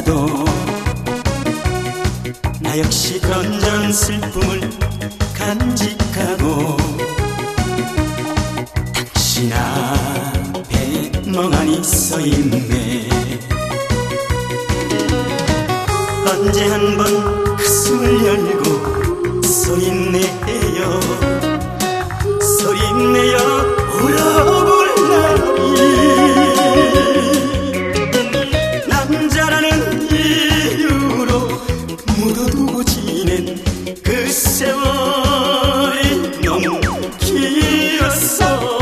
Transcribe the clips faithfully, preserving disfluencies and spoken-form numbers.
있어도 나 역시 그런저런 슬픔을 간직하고 당신 앞에 멍하니 서있네. 언제 한번 가슴을 열고 소리내요 소리내요 울어볼라니. 남자라는 이유로 묻어두고 지낸 그 세월이 너무 길었어.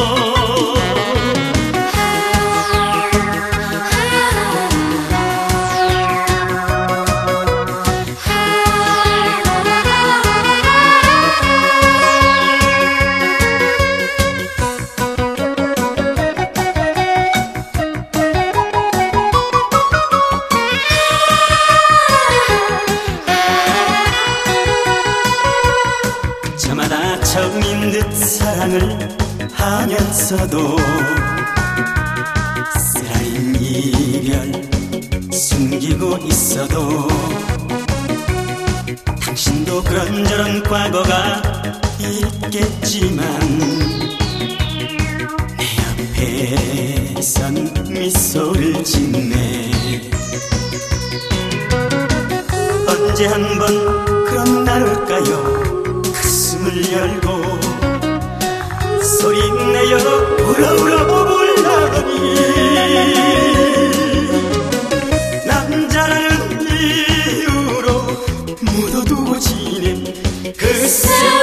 저마다 처음인 듯 사랑을 하면서도 쓰라린 이별 숨기고 있어도 당신도 그런저런 과거가 있겠지만 내 앞에선 미소를 짓네. 언제 한번 그런 날 올까요? 가슴을 열고 소리내요 울어 울어 울라니. 남자라는 이유로 묻어두고 지낸 그